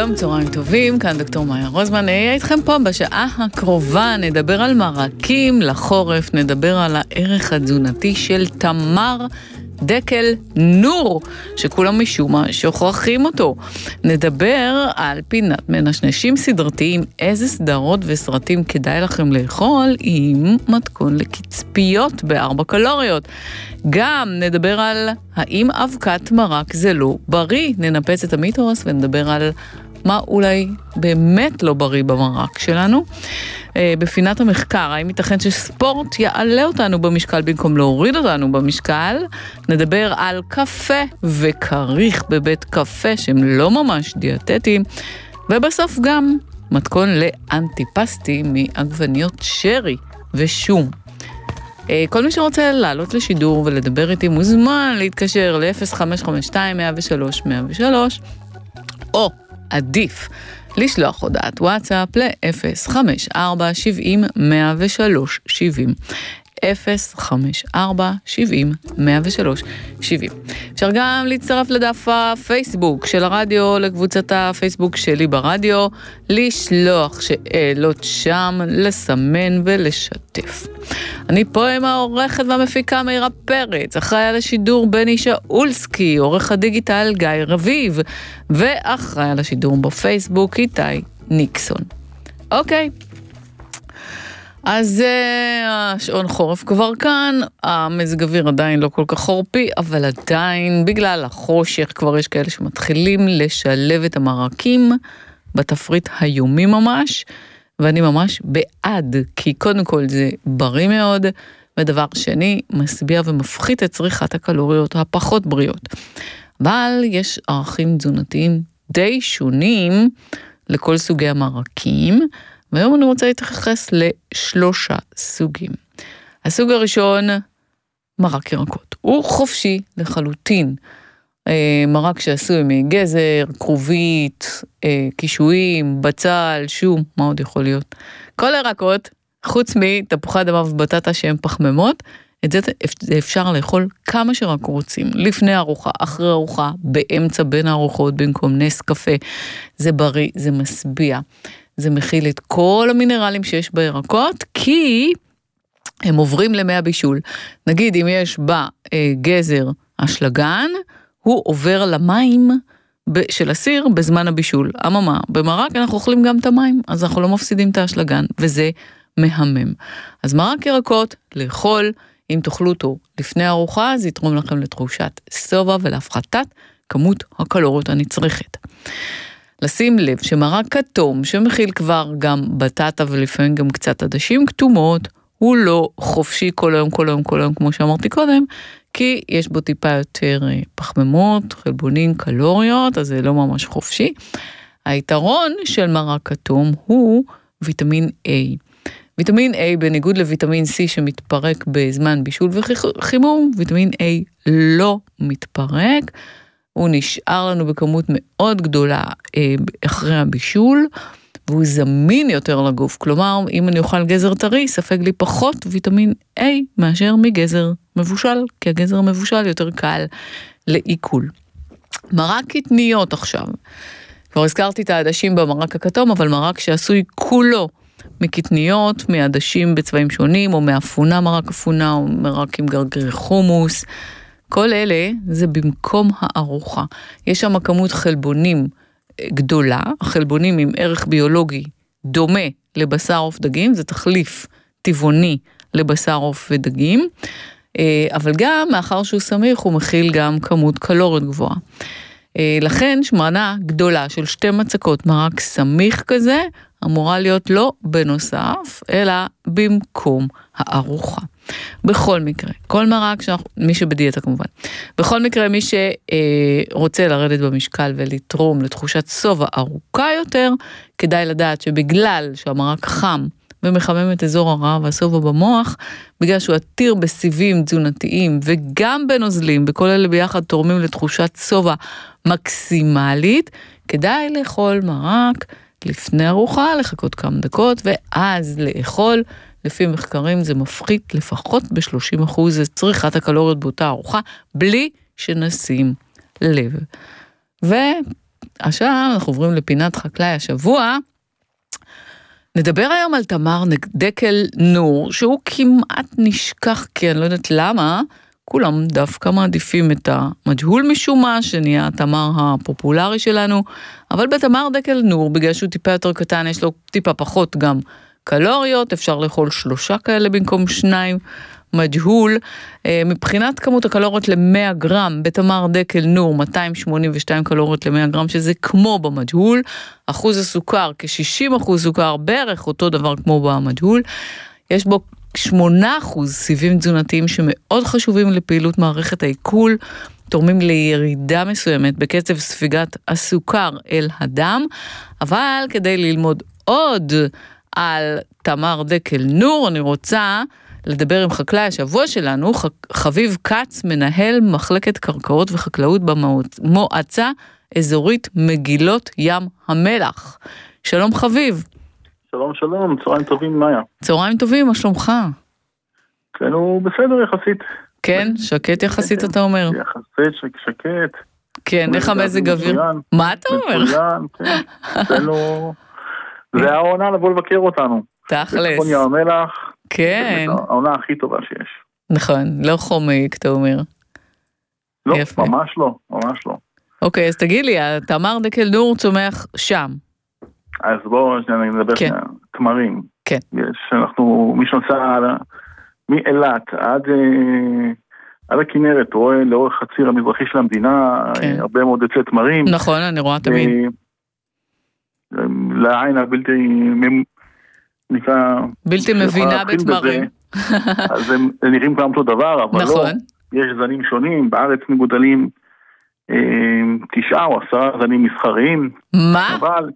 שלום, צהריים טובים, כאן דוקטור מאיה רוזמן, אהיה איתכם פה בשעה הקרובה, נדבר על מרקים לחורף, נדבר על הערך התזונתי של תמר דקל נור, שכולם משום מה שוכחים אותו. נדבר על פינת מנשנשים סדרתיים, איזה סדרות וסרטים כדאי לכם לאכול עם מתכון לקצפיות ב4 קלוריות. גם נדבר על האם אבקת מרק זה לא בריא, ננפץ את המיתוס ונדבר על מה אולי באמת לא בריא במרק שלנו. בפינת המחקר, האם ייתכן שספורט יעלה אותנו במשקל במקום להוריד אותנו במשקל? נדבר על קפה וקריך בבית קפה שהם לא ממש דיאטטיים, ובסוף גם מתכון לאנטיפסטי מעגבניות שרי ושום. כל מי שרוצה לעלות לשידור ולדבר איתי מוזמן להתקשר ל-0552-103-103 או עדיף לשלוח הודעת וואטסאפ ל-054-70-103-70 054-70-103-70. אפשר גם להצטרף לדף הפייסבוק של הרדיו, לקבוצת הפייסבוק שלי ברדיו, לשלוח שאלות שם, לסמן ולשתף. אני פה עם העורכת והמפיקה מאירה פרץ, אחראי על השידור בני שאולסקי, עורך הדיגיטל גיא רביב, ואחראי על השידור בפייסבוק איתי ניקסון. אוקיי. אז השעון חורף כבר כאן, המזג אוויר עדיין לא כל כך חורפי, אבל עדיין בגלל החושך כבר יש כאלה שמתחילים לשלב את המרקים בתפריט היומי ממש, ואני ממש בעד, כי קודם כל זה בריא מאוד, ודבר שני, משביע ומפחית את צריכת הקלוריות הפחות בריאות. אבל יש ערכים תזונתיים די שונים לכל סוגי המרקים, והיום אני רוצה להתייחס ל3 סוגים. הסוג הראשון, מרק ירקות. הוא חופשי לחלוטין. מרק שעשוי מגזר, כרובית, קישואים, בצל, שום, מה עוד יכול להיות? כל הירקות, חוץ מתפוחי אדמה ובטטה שהם פחמימות, את זה אפשר לאכול כמה שרק רוצים. לפני ארוחה, אחרי ארוחה, באמצע בין הארוחות, במקום נס קפה. זה בריא, זה משביע. זה מכיל את כל המינרלים שיש בירקות, כי הם עוברים למי הבישול. נגיד, אם יש בה גזר אשלגן, הוא עובר למים של הסיר בזמן הבישול. אממה, במרק אנחנו אוכלים גם את המים, אז אנחנו לא מפסידים את האשלגן, וזה מהמם. אז מרק ירקות, לאכול, אם תאכלו אותו לפני ארוחה, זה יתרום לכם לתחושת סובה ולהפחתת כמות הקלוריות הנצרכת. לשים לב שמרק כתום, שמכיל כבר גם בטטה ולפעמים גם קצת עדשים כתומות, הוא לא חופשי כל היום, כמו שאמרתי קודם, כי יש בו טיפה יותר פחמימות, חלבונים, קלוריות, אז זה לא ממש חופשי. היתרון של מרק כתום הוא ויטמין A. ויטמין A, בניגוד לויטמין C שמתפרק בזמן בישול וחימום, ויטמין A לא מתפרק, הוא נשאר לנו בכמות מאוד גדולה אחרי הבישול, והוא זמין יותר לגוף. כלומר, אם אני אוכל גזר טרי, ספק לי פחות ויטמין A מאשר מגזר מבושל, כי הגזר מבושל יותר קל לעיכול. מרק קטניות עכשיו. כבר הזכרתי את העדשים במרק הכתום, אבל מרק שעשוי כולו מקטניות, מעדשים בצבעים שונים, או מאפונה מרק אפונה, או מרק עם גרגרי חומוס. כל אלה זה במקום הארוחה. יש שם כמות חלבונים גדולה, החלבונים עם ערך ביולוגי דומה לבשר עוף דגים, זה תחליף טבעוני לבשר עוף ודגים, אבל גם מאחר שהוא סמיך הוא מכיל גם כמות קלוריות גבוהה. לכן שמנה גדולה של 2 מצקות מרק סמיך כזה, אמורה להיות לא בנוסף, אלא במקום הארוחה. בכל מקרה, כל מרק, מי שבדיאטה כמובן, בכל מקרה מי שרוצה לרדת במשקל ולתרום לתחושת סובה ארוכה יותר, כדאי לדעת שבגלל שהמרק חם ומחמם את אזור הרעב והסובה במוח, בגלל שהוא עתיר בסיבים תזונתיים וגם בנוזלים, בכל אלה ביחד תורמים לתחושת סובה מקסימלית, כדאי לאכול מרק לפני ארוחה, לחכות כמה דקות ואז לאכול. לפי מחקרים זה מפחית לפחות ב-30% צריכת הקלוריות באותה ארוחה, בלי שנשים לב. עכשיו אנחנו עוברים לפינת חקלאי השבוע. נדבר היום על תמר דקל נור, שהוא כמעט נשכח, כי אני לא יודעת למה, כולם דווקא מעדיפים את המג'הול משום מה, שנהיה התמר הפופולרי שלנו, אבל בתמר דקל נור, בגלל שהוא טיפה יותר קטן, יש לו טיפה פחות גם קלוריות, אפשר לאכול 3 כאלה במקום 2, מג'הול, מבחינת כמות הקלוריות ל-100 גרם, בתמר דקל נור 282 קלוריות ל-100 גרם, שזה כמו במג'הול, אחוז הסוכר כ-60% סוכר, בערך אותו דבר כמו במג'הול, יש בו 8% סיבים תזונתיים שמאוד חשובים לפעילות מערכת העיכול, תורמים לירידה מסוימת בקצב ספיגת הסוכר אל הדם, אבל כדי ללמוד עוד על תמר דקל נור, אני רוצה לדבר עם חקלאי השבוע שלנו, חביב קץ, מנהל מחלקת קרקעות וחקלאות במועצה אזורית מגילות ים המלח. שלום חביב. שלום, שלום, צהריים טובים, מאיה. צהריים טובים, מה שלומך? כן, הוא בסדר יחסית. כן, שקט יחסית אתה אומר. יחסית, שקט. כן, איך המזג אוויר? מה אתה אומר? מצוין, כן. זה העונה לבוא לבקר אותנו. תכלס. בצפון ים המלח. כן. העונה הכי טובה שיש. נכון, לא חומק, אתה אומר. לא, ממש לא, ממש לא. אוקיי, אז תגיד לי, תמר דקל נור צומח שם. אז בואו נדבר על תמרים. כן. מי שנוסע מאילת עד הכנרת, רואה לאורך הציר המזרחי של המדינה, הרבה מאוד עצי תמרים. נכון, אני רואה תמיד. לעין הבלתי בלתי מבינה בתמרים. אז הם נראים גם אותו דבר, אבל לא. יש זנים שונים, בארץ מגודלים 9 או 10 זנים מסחריים. מה? אבל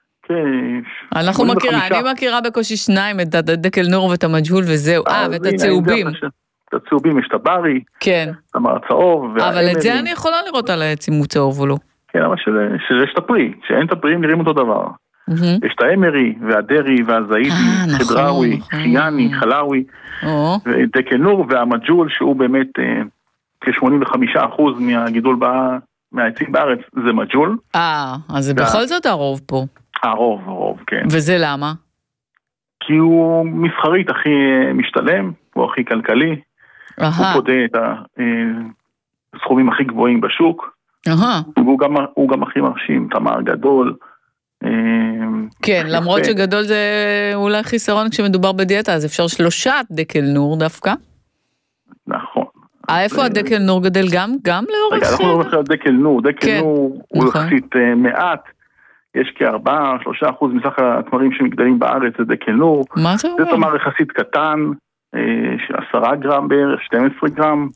אני מכירה בקושי 2, את דקל נור ואת המג'הול וזהו. ואת הצהובים. את הצהובים, יש את הברי, כן. תמר הצהוב. אבל את זה אני יכולה לראות על העץ אם הוא צהוב או לא. כן, אבל שיש את הפרי, שאין את הפרי נראים אותו דבר. יש את האמרי והדרי והזאידי, חדראוי, חייני, חלאוי, ודקל נור והמג'הול שהוא באמת כ-85% מהגידול מהעצים בארץ זה מג'הול. אז זה בכל זאת הרוב פה. הרוב, כן. וזה למה? כי הוא מסחרית הכי משתלם, הוא הכי כלכלי, הוא פודה את הסכומים הכי גבוהים בשוק, והוא גם הכי מרשים, תמר גדול. כן, למרות שגדול זה אולי חיסרון כשמדובר בדיאטה, אז אפשר 3 דקל נור דווקא. נכון. איפה הדקל נור גדל גם לאורך? אנחנו לא הולכים לדקל נור, דקל נור הוא יחסית מעט, יש כ4-3% מסך התמרים שמגדלים בארץ זה דקל נור. מה זה אומר? זה תמר יחסית קטן, 10 גרם בערך, 12 גרם.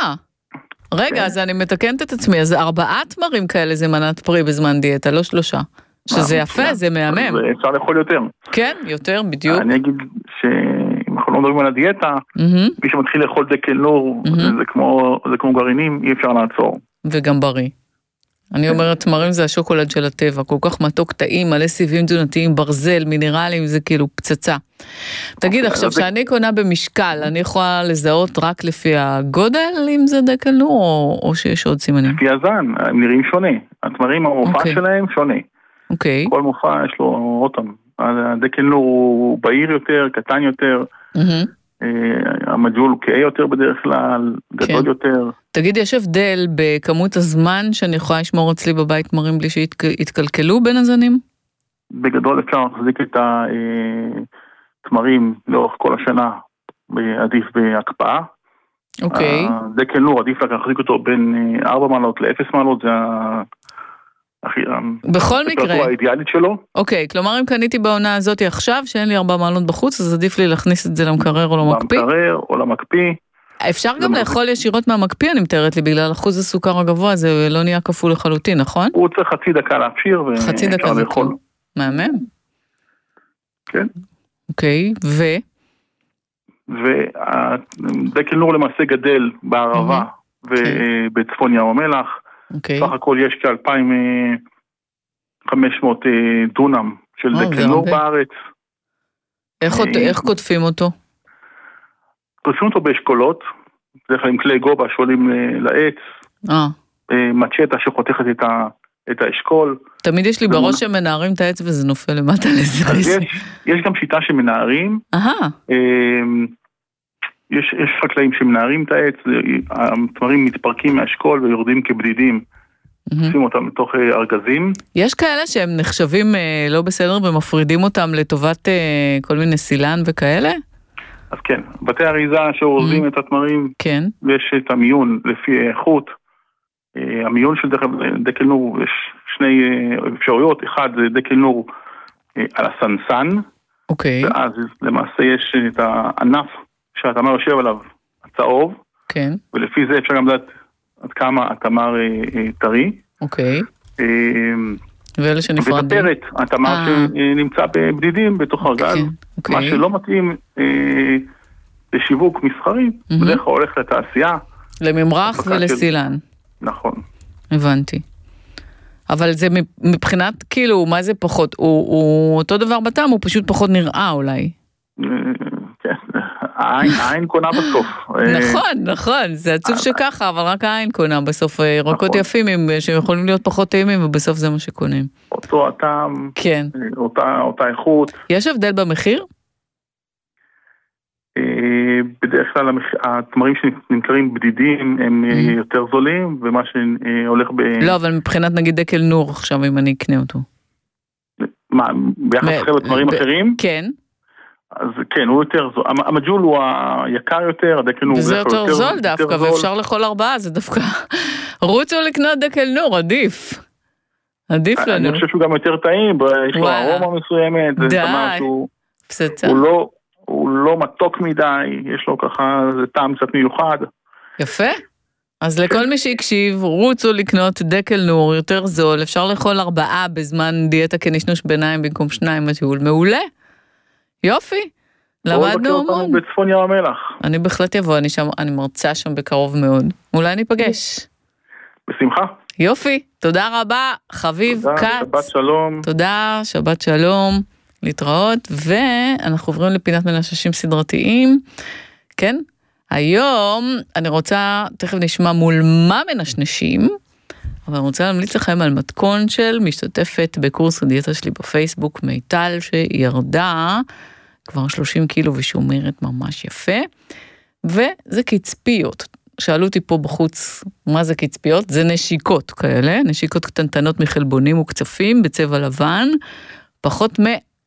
רגע, אז אני מתקנת את עצמי, אז 4 תמרים כאלה זה מנת פרי בזמן דיאטה, לא 3. שזה יפה, זה מהמם. אפשר לאכול יותר. כן, יותר, בדיוק. אני אגיד שאם אנחנו לא מדברים על הדיאטה, מי שמתחיל לאכול דקל נור, זה כמו גרעינים, אי אפשר לעצור. וגם בריא. אני אומרת, תמרים זה השוקולד של הטבע, כל כך מתוק טעים, מלא סיבים תזונתיים, ברזל, מינרלים, זה כאילו פצצה. תגיד, עכשיו שאני קונה במשקל, אני יכולה לזהות רק לפי הגודל, אם זה דקל נור, או שיש עוד סימנים? לפי הזן, הם נראים שונה. התמרים, המופע שלהם שונה. אוקיי. כל מופע יש לו אותם. הדקל נור הוא בהיר יותר, קטן יותר, המג'הול הוא כהה יותר בדרך כלל, גדול יותר. תגיד, יש הבדל בכמות הזמן שאני יכולה לשמור אצלי בבית תמרים בלי שיתקלקלו בין הזנים? בגדול אפשר להחזיק את התמרים לאורך כל השנה, עדיף בהקפאה. אוקיי. דקל נור עדיף להחזיק אותו בין 4 מעלות ל-0 מעלות, זה בכל מקרה. האידיאלית שלו. אוקיי, כלומר אם קניתי בעונה הזאת עכשיו, שאין לי 4 מעלות בחוץ, אז עדיף לי להכניס את זה למקרר או למקפיא. למקרר או למקפיא. אפשר גם לאכול ישירות מהמקפיא, אני מתארת לי, בגלל אחוז הסוכר הגבוה, זה לא נהיה כפול לחלוטין, נכון? הוא צריך חצי דקה להפשיר, חצי דקה זה טוב. מהמם. כן. אוקיי, ודקל נור למעשה גדל בערבה ובצפון ים המלח. סך הכל יש כ-2,500 דונם של דקל נור בארץ. איך כותפים אותו? כותפים אותו באשכולות, בדרך כלל עם כלי גובה שעולים לעץ, מצ'טה שחותכת את האשכול. תמיד יש לי בראש שמנערים את העץ וזה נופל למטה לזה. אז יש גם שיטה שמנערים. יש חקלאים שמנערים את העץ, התמרים מתפרקים מהאשכול ויורדים כבדידים. עושים אותם לתוך ארגזים. יש כאלה שהם נחשבים לא בסדר ומפרידים אותם לטובת כל מיני סילן וכאלה? אז כן, בתי אריזה שאורזים את התמרים, כן. ויש את המיון לפי איכות. המיון של דקל נור, יש שני אפשרויות, אחד זה דקל נור על הסנסן, אוקיי. ואז למעשה יש את הענף שהתמר יושב עליו, הצהוב, כן. ולפי זה אפשר גם לדעת עד כמה התמר טרי. אוקיי. ואלה שנפרדים? ובפרט, התמר שנמצא בבדידים בתוך ארגז, מה שלא מתאים לשיווק מסחרי, בדרך כלל הולך לתעשייה. לממרח ולסילן. נכון. הבנתי. אבל זה מבחינת, כאילו, מה זה פחות? הוא אותו דבר בטעם, הוא פשוט פחות נראה אולי. כן, העין קונה בסוף. נכון, זה עצוב שככה, אבל רק העין קונה בסוף. ירקות יפים שיכולים להיות פחות טעימים, ובסוף זה מה שקונים. אותו הטעם, כן. אותה איכות. יש הבדל במחיר? בדרך כלל התמרים שנמכרים בדידים הם יותר זולים, ומה שהולך לא, אבל מבחינת נגיד דקל נור עכשיו, אם אני אקנה אותו. מה, ביחס אחר לתמרים אחרים? כן. אז כן, הוא יותר זול. המג'ול הוא היקר יותר, הדקל נור זה יותר זול דווקא, ואפשר לכל 4, זה דווקא רוצו לקנות דקל נור, עדיף. עדיף לנו. אני חושב שהוא גם יותר טעים, יש לו ארומה מסוימת, זה תמר שהוא... פצצה. הוא לא מתוק מדי, יש לו ככה, זה טעם קצת מיוחד. יפה. אז לכל מי שהקשיב, רוצו לקנות דקל נור, יותר זול, אפשר לאכול 4 בזמן דיאטה כנשנוש ביניים במקום 2 מג'ול. מעולה. יופי. למדנו המון. בצפון ים המלח. אני בהחלט יבוא, אני מרצה שם בקרוב מאוד. אולי ניפגש. בשמחה. יופי. תודה רבה, חביב קץ. תודה, שבת שלום. תודה, שבת שלום. להתראות, ואנחנו עוברים לפינת מנששים סדרתיים. כן? היום אני רוצה, תכף נשמע מול מה מנשנשים, אבל אני רוצה להמליץ לכם על מתכון של משתתפת בקורס הדיאטה שלי בפייסבוק, מיטל, שירדה כבר 30 קילו ושומרת ממש יפה, וזה קצפיות. שאלו אותי פה בחוץ, מה זה קצפיות? זה נשיקות כאלה, נשיקות קטנטנות מחלבונים וקצפים בצבע לבן, פחות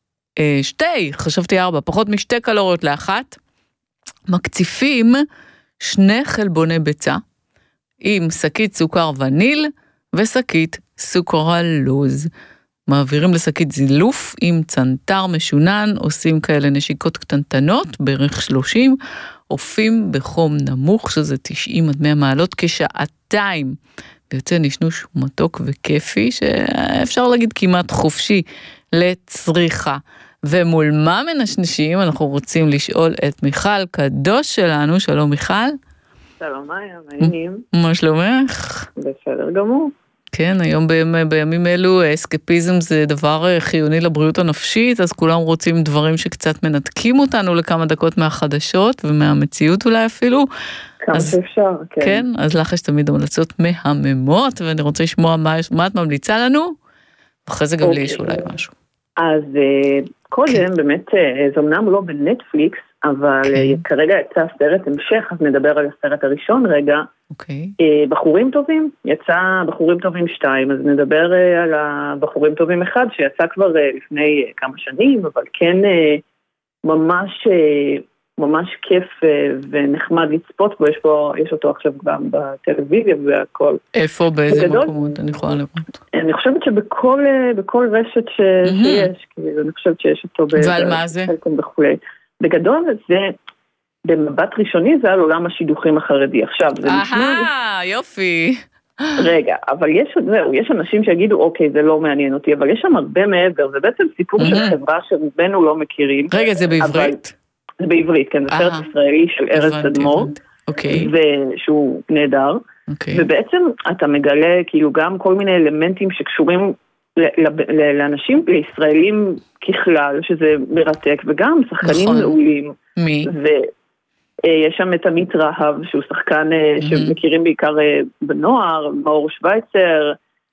חשבתי 4, פחות מ2 קלוריות לאחת, מקציפים 2 חלבוני ביצה, עם שקית סוכר וניל, ושקית סוכרלוז. מעבירים לשקית זילוף עם צנטר משונן, עושים כאלה נשיקות קטנטנות, בערך 30, עופים בחום נמוך, שזה 90 עד 100 מעלות, כשעתיים, ויוצא נשנוש מתוק וכיפי, שאפשר להגיד כמעט חופשי לצריכה. ומול מה מנשנשים, אנחנו רוצים לשאול את מיכל קדוש שלנו. שלום מיכל. שלום מאיה, מעניינים. מה שלומך? בסדר גמור. כן, היום בימים אלו אסקפיזם זה דבר חיוני לבריאות הנפשית, אז כולם רוצים דברים שקצת מנתקים אותנו לכמה דקות מהחדשות ומהמציאות אולי אפילו. כמה שאפשר, כן. כן, אז לך יש תמיד המלצות מהממות, ואני רוצה לשמוע מה את ממליצה לנו, ואחרי זה גם לי יש אולי משהו. אז קודם, באמת, זה אמנם לא בנטפליקס, אבל כרגע יצא סרט המשך, אז נדבר על הסרט הראשון רגע. בחורים טובים, יצא בחורים טובים 2, אז נדבר על הבחורים טובים 1, שיצא כבר לפני כמה שנים, אבל כן ממש כיף ונחמד לצפות בו, יש אותו עכשיו גם בטלוויזיה והכל. איפה, באיזה מקומות אני יכולה לראות? אני חושבת שבכל רשת שיש, כי אני חושבת שיש אותו ועל מה זה? בגדול זה, במבט ראשוני זה על עולם השידוכים החרדי. עכשיו, זה נשמע... יופי. רגע, אבל יש אנשים שיגידו, אוקיי, זה לא מעניין אותי, אבל יש שם הרבה מעבר, זה בעצם סיפור של חברה שרובנו לא מכירים. רגע, זה בעברית? זה בעברית, כן, זה סרט ישראלי של ארז תדמור, שהוא נהדר, ובעצם אתה מגלה כאילו גם כל מיני אלמנטים שקשורים לאנשים, לישראלים ככלל, שזה מרתק, וגם שחקנים מעולים. מי? ויש שם את עמית רהב, שהוא שחקן שמכירים בעיקר בנוער, מאור שוויצר,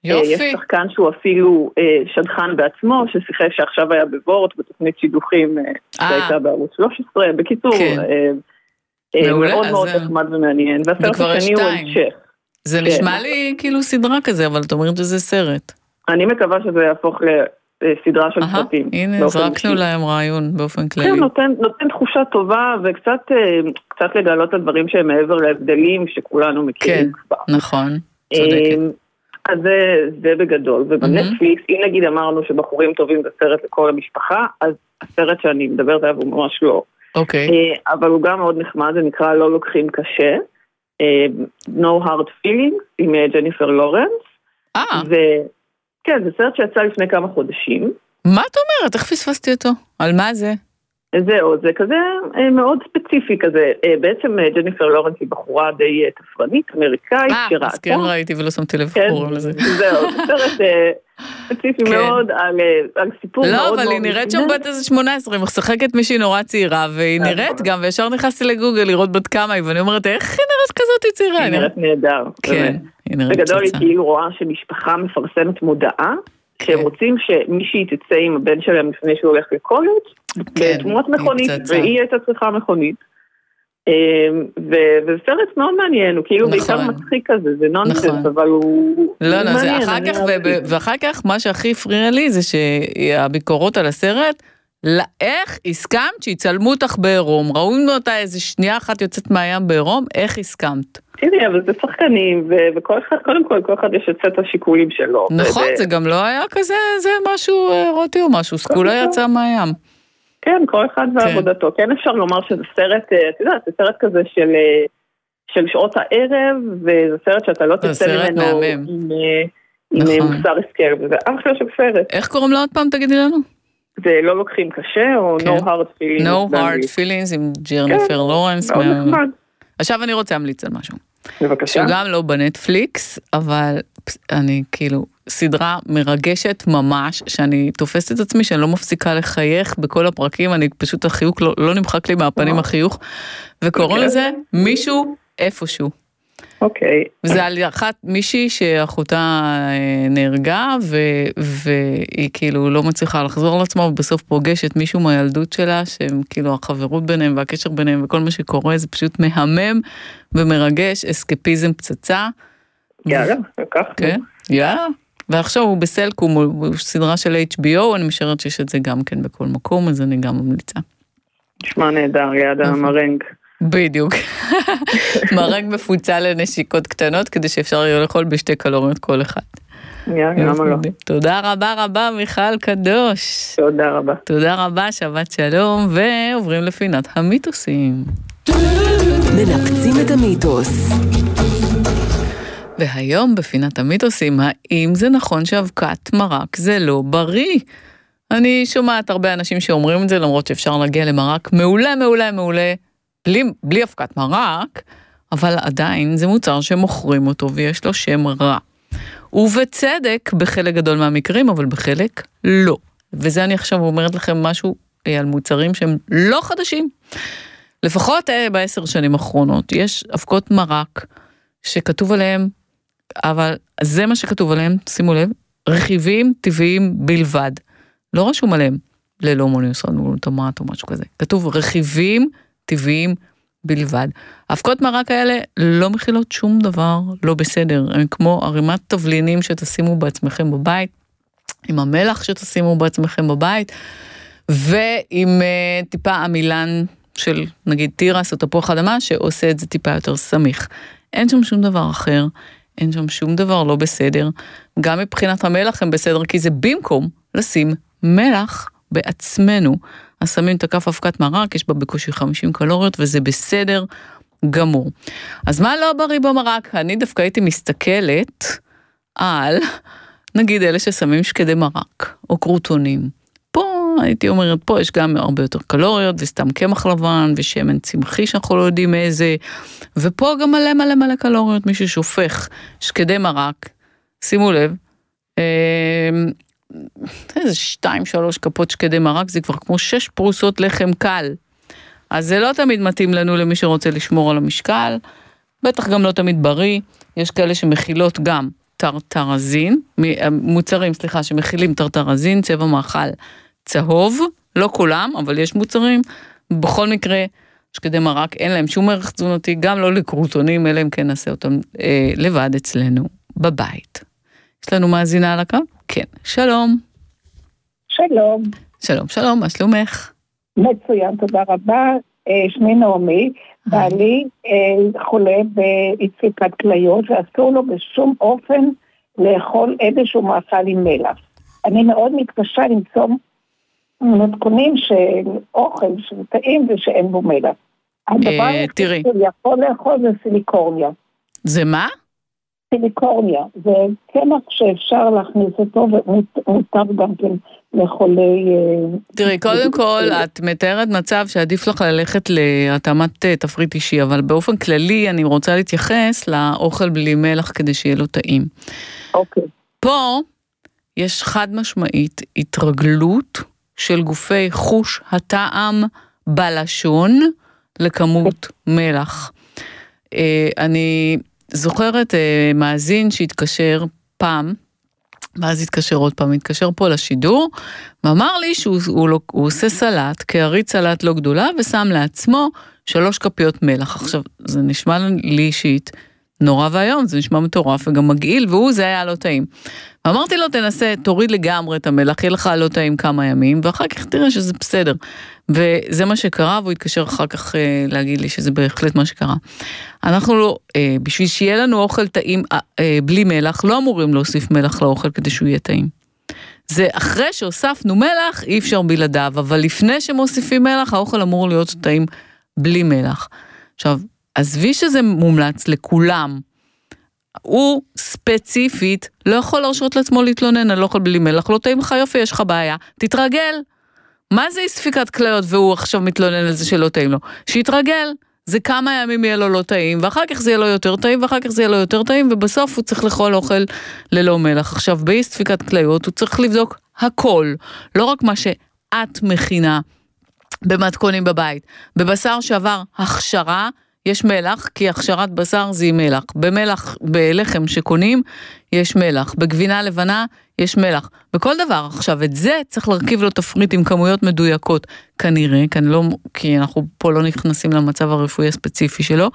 יופי. יש שחקן שהוא אפילו שדכן בעצמו, ששיחק שעכשיו היה בוורט, בתוכנית שידוכים שהייתה בערוץ 13. בקיצור, מאוד מאוד נחמד ומעניין. והסרט השני הוא המשך. זה נשמע לי כאילו סדרה כזה, אבל את אומרת שזה סרט. אני מקווה שזה יהפוך לסדרה של סרטים. הנה, זרקנו להם רעיון באופן כללי. כן, נותן תחושה טובה, וקצת לגלות את הדברים שהם מעבר להבדלים שכולנו מכירים כבר. כן, נכון, צודקת. אז זה בגדול, ובנטפליקס, אם נגיד אמרנו שבחורים טובים זה סרט לכל המשפחה, אז הסרט שאני מדברת עליו הוא ממש לא. אוקיי. אבל הוא גם מאוד נחמד, זה נקרא לא לוקחים קשה, No Hard Feelings, עם ג'ניפר לורנס. כן, זה סרט שיצא לפני כמה חודשים. מה את אומרת? איך פספסתי אותו? על מה זה? זהו, זה כזה מאוד ספציפי כזה. בעצם ג'ניפר לורנס היא בחורה די תפרנית, אמריקאית, שראתה. אז כן ראיתי ולא שמתי לב קוראים לזה. זהו, זה סרט ספציפי מאוד על סיפור מאוד מאוד. לא, אבל היא נראית שם בת איזה 18, היא משחקת מישהי נורא צעירה, והיא נראית גם, וישר נכנסתי לגוגל לראות בת כמה היא, ואני אומרת, איך היא נראית כזאת צעירה? היא נראית נהדר. כן, היא נראית בגדול היא כאילו רואה שמשפחה מפרסמת מודעה, שהם רוצים שמישהי תצא עם הבן שלהם לפני שהוא הולך לקולג' בתמונות מכונית, והיא הייתה צריכה מכונית. וזה סרט מאוד מעניין, הוא כאילו בעיקר מצחיק כזה, זה נונסנס, אבל הוא מעניין. ואחר כך מה שהכי הפריע לי זה שהביקורות על הסרט, איך הסכמת שיצלמו אותך בעירום? ראויים אותה איזה שנייה אחת יוצאת מהים בעירום, איך הסכמת? תראי, אבל זה שחקנים, וכל אחד, קודם כל אחד יש את סט השיקולים שלו. נכון, זה גם לא היה כזה, זה משהו רותי או משהו, סקולה יצא מהים. כן, כל אחד ועבודתו. כן, אפשר לומר שזה סרט, אתה יודע, זה סרט כזה של שעות הערב, וזה סרט שאתה לא תצא ממנו עם מוסר הסקר, וזה אחלה של סרט. איך קוראים לו עוד פעם, תגידי לנו? זה לא לוקחים קשה, או No Hard Feelings. No Hard Feelings עם ג'ניפר לורנס. מאוד נחמד. עכשיו אני רוצה להמליץ על משהו. בבקשה. שהוא גם לא בנטפליקס, אבל אני כאילו, סדרה מרגשת ממש, שאני תופסת את עצמי, שאני לא מפסיקה לחייך בכל הפרקים, אני פשוט החיוך לא נמחק לי מהפנים החיוך, וקוראים לזה מישהו איפשהו. אוקיי. וזה על אחת מישהי שאחותה נהרגה, והיא כאילו לא מצליחה לחזור לעצמה, ובסוף פוגשת מישהו מהילדות שלה, שהם כאילו החברות ביניהם והקשר ביניהם, וכל מה שקורה זה פשוט מהמם ומרגש, אסקפיזם פצצה. יאללה, וכך. כן, יאללה. ועכשיו הוא בסלקום, הוא סדרה של HBO, אני משערת שיש את זה גם כן בכל מקום, אז אני גם ממליצה. נשמע נהדר, ליד המרנג. בדיוק. מרנג מפוצל לנשיקות קטנות, כדי שאפשר יהיה לאכול בשתי קלוריות כל אחד. למה לא? תודה רבה רבה, מיכל קדוש. תודה רבה. תודה רבה, שבת שלום, ועוברים לפינת המיתוסים. מנפצים את המיתוס. והיום בפינת המיתוסים, האם זה נכון שאבקת מרק זה לא בריא? אני שומעת הרבה אנשים שאומרים את זה, למרות שאפשר להגיע למרק מעולה, מעולה, מעולה, בלי אבקת מרק, אבל עדיין זה מוצר שמוכרים אותו ויש לו שם רע. ובצדק בחלק גדול מהמקרים, אבל בחלק לא. וזה אני עכשיו אומרת לכם משהו על מוצרים שהם לא חדשים. לפחות ב10 שנים האחרונות יש אבקות מרק שכתוב עליהם, אבל זה מה שכתוב עליהם, שימו לב, רכיבים טבעיים בלבד. לא רשום עליהם ללא מוניוסטומט או משהו כזה. כתוב רכיבים טבעיים בלבד. האבקות מרק האלה לא מכילות שום דבר לא בסדר. הם כמו ערימת תבלינים שתשימו בעצמכם בבית, עם המלח שתשימו בעצמכם בבית, ועם טיפה עמילן של נגיד תירס או תפוח אדמה, שעושה את זה טיפה יותר סמיך. אין שם שום דבר אחר, אין שם שום דבר לא בסדר. גם מבחינת המלח הם בסדר, כי זה במקום לשים מלח בעצמנו. אז שמים את הכף אבקת מרק, יש בה בקושי 50 קלוריות, וזה בסדר גמור. אז מה לא בריא במרק? אני דווקא הייתי מסתכלת על, נגיד אלה ששמים שקדי מרק, או קרוטונים. פה הייתי אומרת, פה יש גם הרבה יותר קלוריות, וסתם קמח לבן, ושמן צמחי שאנחנו לא יודעים איזה, ופה גם מלא מלא מלא קלוריות, מי ששופך שקדי מרק, שימו לב, איזה 2-3 כפות שקדי מרק, זה כבר כמו 6 פרוסות לחם קל. אז זה לא תמיד מתאים לנו למי שרוצה לשמור על המשקל, בטח גם לא תמיד בריא, יש כאלה שמכילות גם טרטרזין, מוצרים, סליחה, שמכילים טרטרזין, צבע מאכל צהוב, לא כולם, אבל יש מוצרים, בכל מקרה, שקדי מרק, אין להם שום ערך תזונתי, גם לא לקרוטונים, אלא אם כן נעשה אותם לבד אצלנו, בבית. יש לנו מאזינה על הקו? כן, שלום. שלום. שלום, שלום, מה שלומך? מצוין, תודה רבה. שמי נעמי, בעלי חולה באי-דפיקת כליות, ואסור לו בשום אופן לאכול איזשהו מאכל עם מלח. אני מאוד מתקשה למצוא מתכונים של אוכל, של טעים ושאין בו מלח. הדבר תראי. שהוא יכול לאכול זה סיליקורניה. זה מה? סיליקורניה, זה קמח שאפשר להכניס אותו, ומותר גם כן לחולי... תראי, קודם כל, את מתארת מצב שעדיף לך ללכת להתאמת תפריט אישי, אבל באופן כללי אני רוצה להתייחס לאוכל בלי מלח כדי שיהיה לו טעים. אוקיי. פה יש חד משמעית התרגלות של גופי חוש הטעם בלשון לכמות מלח. אני זוכרת מאזין שהתקשר פעם, ואז התקשר עוד פעם, התקשר פה לשידור, ואמר לי שהוא עושה סלט, כערית סלט לא גדולה, ושם לעצמו 3 כפיות מלח. עכשיו, זה נשמע לי אישית נורא והיום, זה נשמע מטורף וגם מגעיל, והוא זה היה לא טעים. ואמרתי לו, תנסה, תוריד לגמרי את המלח, יהיה לך לא טעים כמה ימים, ואחר כך תראה שזה בסדר. וזה מה שקרה, והוא התקשר אחר כך להגיד לי שזה בהחלט מה שקרה. אנחנו לא, בשביל שיהיה לנו אוכל טעים בלי מלח, לא אמורים להוסיף מלח לאוכל כדי שהוא יהיה טעים. זה אחרי שהוספנו מלח, אי אפשר בלעדיו, אבל לפני שמוסיפים מלח, האוכל אמור להיות טעים בלי מלח. עכשיו, עזבי שזה מומלץ לכולם, הוא ספציפית לא יכול להרשות לעצמו להתלונן על אוכל בלי מלח, לא טעים לך יופי, יש לך בעיה, תתרגל. מה זה ספיקת כליות והוא עכשיו מתלונן על זה שלא טעים לו? שיתרגל, זה כמה ימים יהיה לו לא טעים, ואחר כך זה יהיה לו יותר טעים, ואחר כך זה יהיה לו יותר טעים, ובסוף הוא צריך לאכול אוכל ללא מלח. עכשיו, באי ספיקת כליות הוא צריך לבדוק הכל, לא רק מה שאת מכינה במתכונים בבית. בבשר שעבר הכשרה, יש מלח, כי הכשרת בשר זה עם מלח. במלח, בלחם שקונים, יש מלח. בגבינה לבנה, יש מלח. בכל דבר. עכשיו, את זה צריך להרכיב לו תפריט עם כמויות מדויקות. כנראה, כי אנחנו פה לא נכנסים למצב הרפואי הספציפי שלו,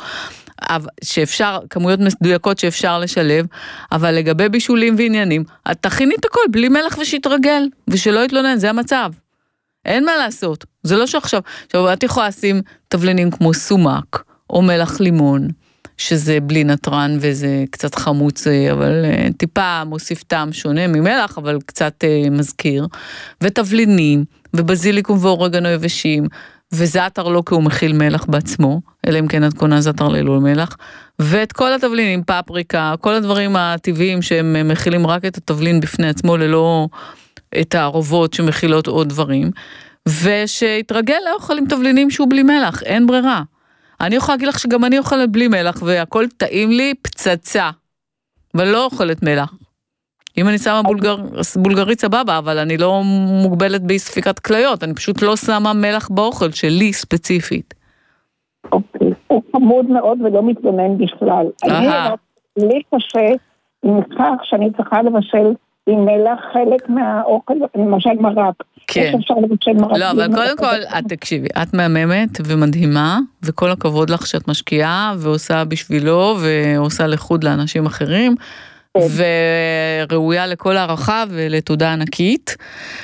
שאפשר, כמויות מדויקות שאפשר לשלב, אבל לגבי בישולים ועניינים, את תכיני את הכל בלי מלח ושיתרגל, ושלא יתלונן, זה המצב. אין מה לעשות. זה לא שעכשיו, את יכולה לשים תבלינים כמו סומק, או מלח לימון, שזה בלי נטרן וזה קצת חמוץ, אבל טיפה מוסיף טעם שונה ממלח, אבל קצת מזכיר, ותבלינים, ובזיליקום ואורגנו יבשים, וזעתר לא כי הוא מכיל מלח בעצמו, אלא אם כן את קונה זעתר ללא מלח, ואת כל התבלינים, פפריקה, כל הדברים הטבעיים שהם מכילים רק את התבלין בפני עצמו, ללא את הערובות שמכילות עוד דברים, ושהתרגל לאוכל עם תבלינים שהוא בלי מלח, אין ברירה. אני יכולה להגיד לך שגם אני אוכלת בלי מלח, והכל טעים לי פצצה, ולא אוכלת מלח. אם אני שמה בולגרית סבבה, אבל אני לא מוגבלת בספיקת כליות, אני פשוט לא שמה מלח באוכל שלי ספציפית. אוקיי, הוא חמוד מאוד ולא מתלונן בכלל. לי קשה עם כך שאני צריכה לבשל עם מלח חלק מהאוכל, למשל מרק. כן. לא, אבל קודם כל, תקשיבי, את מהממת ומדהימה, וכל הכבוד לך שאת משקיעה, ועושה בשבילו, ועושה לחוד לאנשים אחרים, וראויה לכל הערכה ולתודה ענקית,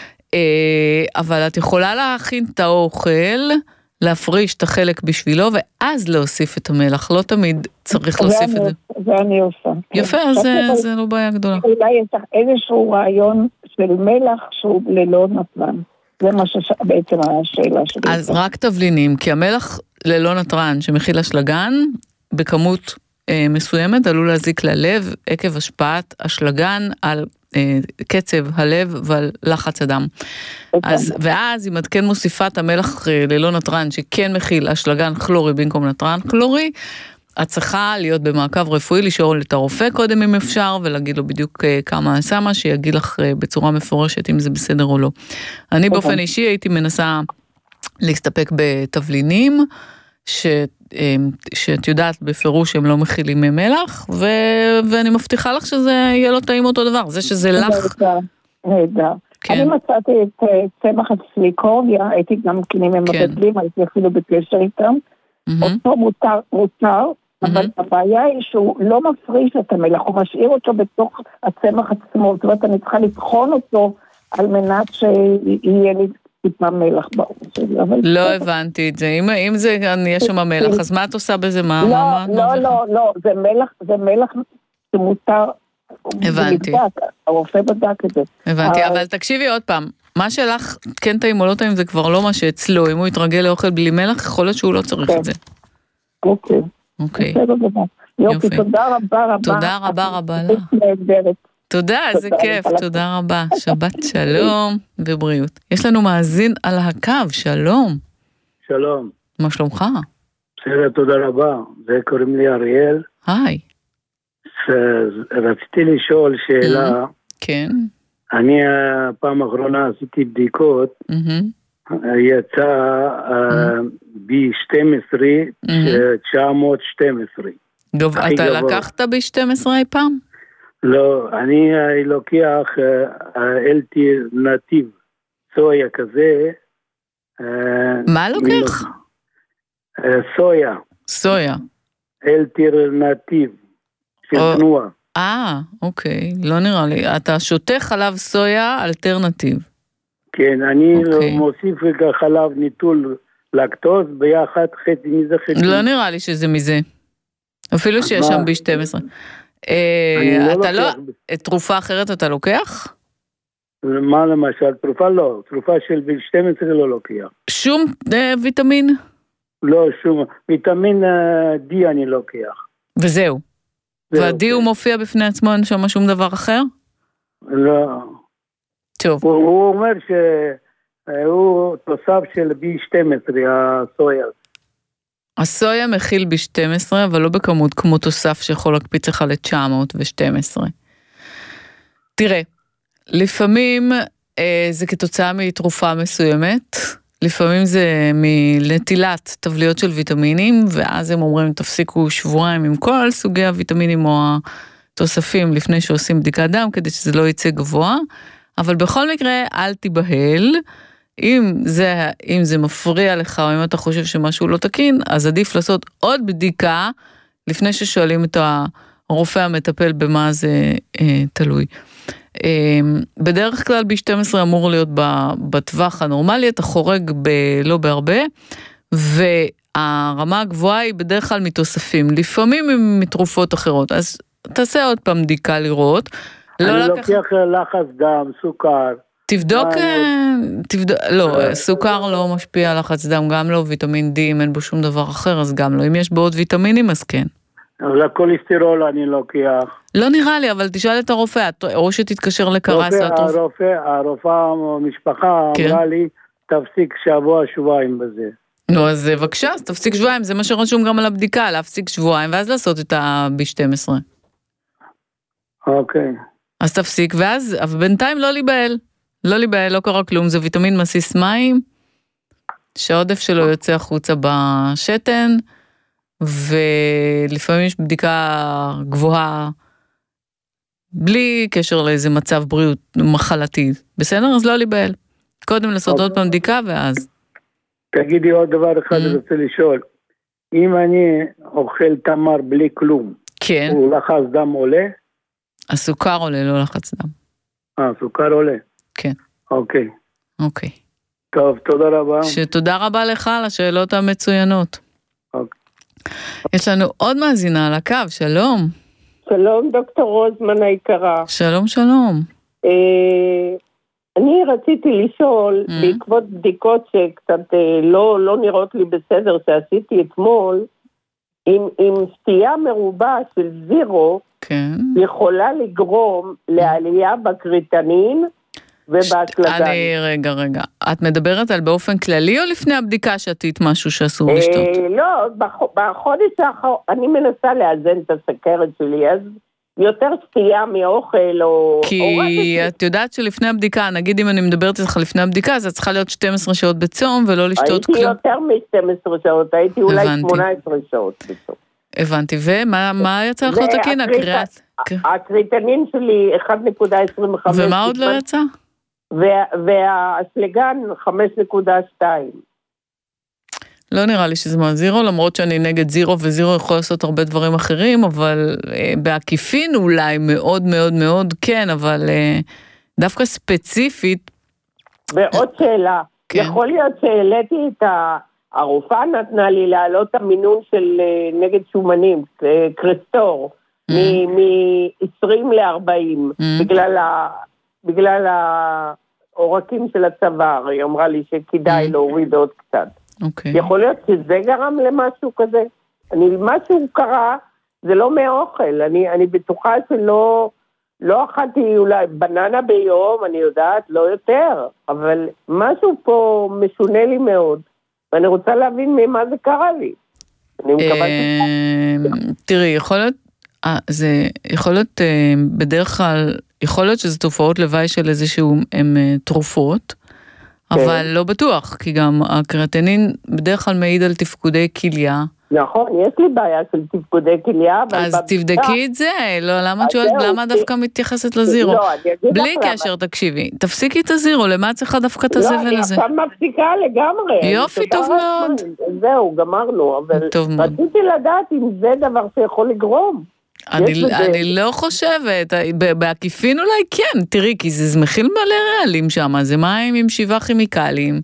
אבל את יכולה להכין את האוכל, להפריש את החלק בשבילו, ואז להוסיף את המלח, לא תמיד צריך להוסיף את זה. זה אני עושה. יפה, זה לא בעיה גדולה. אולי יש לך איזשהו רעיון של מלח שהוא ללא נטרן. זה מה שבעצם השאלה שלי. אז רק תבלינים, כי המלח ללא נטרן שמכיל אשלגן, בכמות מסוימת עלול להזיק ללב, עקב השפעת אשלגן על קצב הלב ועל לחץ הדם. ואז אם את כן מוסיפה את המלח ללא נטרן, שכן מכיל אשלגן כלורי במקום נטרן כלורי, את צריכה להיות במעקב רפואי, לשאול את הרופא קודם אם אפשר, ולהגיד לו בדיוק כמה שמה, שיגיד לך בצורה מפורשת אם זה בסדר או לא. אני באופן אישי הייתי מנסה להסתפק בתבלינים, שאת יודעת בפירוש שהם לא מכילים מלח, ואני מבטיחה לך שזה יהיה לו טעים אותו דבר, זה שזה לך. נהדר. אני מצאתי את צמח הסליקוביה, הייתי גם קנים ממגדלים, הייתי אפילו בקשר איתם, אותו מותר, אבל הבעיה היא שהוא לא מפריש את המלח, הוא משאיר אותו בתוך הצמח עצמו, זאת אומרת, אני צריכה לבחון אותו על מנת שיהיה לי טיפה מלח באור שלי. לא הבנתי את זה, אם זה יש שם מלח, אז מה את עושה בזה? לא, זה מלח שמותר. הבנתי. הרופא בדק את זה. הבנתי, אבל תקשיבי עוד פעם, מה שלך כן טעים או לא טעים זה כבר לא מה שאצלו, אם הוא יתרגל לאוכל בלי מלח, יכול להיות שהוא לא צריך את זה. אוקיי. יופי, תודה רבה. תודה רבה לך. תודה, איזה כיף, תודה רבה. שבת שלום ובריאות. יש לנו מאזין על הקו, שלום. שלום. מה שלומך? בסדר, תודה רבה. זה קוראים לי אריאל. היי. רציתי לשאול שאלה. כן. אני הפעם האחרונה עשיתי בדיקות. יצא ב-12, 912. אתה לקחת ב-12 אי פעם? לא, אני לוקח אלטרנטיב, סויה כזה. מה לוקח? סויה. אלטרנטיב, של תנועה. אוקיי, לא נראה לי. אתה שותה חלב סויה אלטרנטיב. כן, אני מוסיף חלב ניטול לקטוז ביחד, חצי מזה חצי. לא נראה לי שזה מזה. אפילו שיש שם ב-12. אתה לא, תרופה אחרת אתה לוקח? מה למשל? תרופה לא, תרופה של ב-12 לא לוקח. שום ויטמין? לא, שום, ויטמין D אני לוקח. וזהו. וה-D הוא מופיע בפני עצמו, אין שם שום דבר אחר? לא. טוב. הוא אומר שהוא תוסף של B12, הסויה. הסויה מכיל ב-12, אבל לא בכמות כמו תוסף שיכול להקפיץ לך ל-912. תראה, לפעמים זה כתוצאה מתרופה מסוימת, לפעמים זה מנטילת תבליות של ויטמינים, ואז הם אומרים תפסיקו שבועיים עם כל סוגי הוויטמינים או התוספים לפני שעושים בדיקת דם, כדי שזה לא יצא גבוה, אבל בכל מקרה אל תיבהל, אם זה מפריע לך, או אם אתה חושב שמשהו לא תקין, אז עדיף לעשות עוד בדיקה, לפני ששואלים את הרופא המטפל במה זה תלוי. בדרך כלל ב-12 אמור להיות בטווח הנורמלי, אתה חורג לא בהרבה, והרמה הגבוהה היא בדרך כלל מתוספים, לפעמים מתרופות אחרות, אז תעשה עוד פעם בדיקה לראות. אני לוקח לחץ דם, סוכר. תבדוק, לא, סוכר לא משפיע על לחץ דם, גם לא, ויטמין D, אם אין בו שום דבר אחר, אז גם לא. אם יש בו עוד ויטמינים, אז כן. אבל הקולסטרול אני לוקח. לא נראה לי, אבל תשאל את הרופא, או שתתקשר לקרס. הרופאה המשפחה אמרה לי, תפסיק שבועיים בזה. נו, אז בבקשה, תפסיק שבועיים, זה מה שרשום גם על הבדיקה, להפסיק שבועיים, ואז לעשות את ה-B12. אוקיי. אז תפסיק, ואז, אבל בינתיים לא להיבהל. לא להיבהל, לא קרה כלום, זה ויטמין מסיס מים, שהעודף שלו יוצא החוצה בשתן, ולפעמים יש בדיקה גבוהה, בלי קשר לאיזה מצב בריאות מחלתי. בסדר? אז לא להיבהל. קודם לעשות עוד פעם בדיקה, ואז. תגידי עוד דבר אחד, אני רוצה לשאול. אם אני אוכל תמר בלי כלום, כן. הוא לחץ דם עולה? הסוכר עולה, לא לחץ דם. סוכר עולה? כן. אוקיי. אוקיי. טוב, תודה רבה. תודה רבה לך על השאלות המצוינות. אוקיי. יש לנו עוד מאזינה על הקו, שלום. שלום דוקטור רוזמן היקרה. שלום, שלום. אני רציתי לשאול, בעקבות בדיקות שקצת לא נראות לי בסדר שעשיתי אתמול, אם סטייה מרובה של זירו, כן. יכולה לגרום לעלייה בקריטנין ובאקלגן. רגע. את מדברת על באופן כללי או לפני הבדיקה שתית משהו שאסור לשתות? לא, בחודש האחרון, אני מנסה לאזן את הסכרת שלי, אז יותר שתייה מאוכל או... כי את יודעת שלפני הבדיקה, נגיד אם אני מדברת איתך לפני הבדיקה, אז את צריכה להיות 12 שעות בצום ולא לשתות כלום. הייתי יותר מ-12 שעות, הייתי אולי 18 שעות בצום. הבנתי, ומה יצא לך תקין? הקריטנין שלי 1.25. ומה עוד לא יצא? והאסלגן 5.2. לא נראה לי שזה מהזירו, למרות שאני נגד זירו, וזירו יכול לעשות הרבה דברים אחרים, אבל בעקיפין אולי מאוד מאוד מאוד כן, אבל דווקא ספציפית. ועוד שאלה, כן. יכול להיות שהעליתי את הרופאה נתנה לי להעלות את המינון של נגד שומנים, קרסטור, מ-20 ל-40, בגלל העורקים של הצוואר, היא אמרה לי שכדאי להוריד עוד קצת. יכול להיות שזה גרם למשהו כזה? משהו קרה, זה לא מאוכל, אני בטוחה שלא אכלתי אולי בננה ביום, אני יודעת, לא יותר, אבל משהו פה משונה לי מאוד, ואני רוצה להבין ממה זה קרה לי. אני מקווה תראי, יכול להיות בדרך כלל, יכול להיות שזה תופעות לוואי של איזשהו תרופות, אבל לא בטוח, כי גם הקריאטינין בדרך כלל מעיד על תפקודי כליה. נכון, יש לי בעיה של תפקודי כליה. אז תבדקי את זה, למה דווקא מתייחסת לזירו? בלי קשר, תקשיבי, תפסיקי את הזירו, למה צריכה דווקא את הזבל הזה? אני עכשיו מפסיקה לגמרי. יופי, טוב מאוד. זהו, גמרנו, אבל רציתי לדעת אם זה דבר שיכול לגרום. אני לא חושבת, בעקיפין אולי כן, תראי, כי זה מכיל מלא רעלים שם, זה מים עם 7 כימיקלים,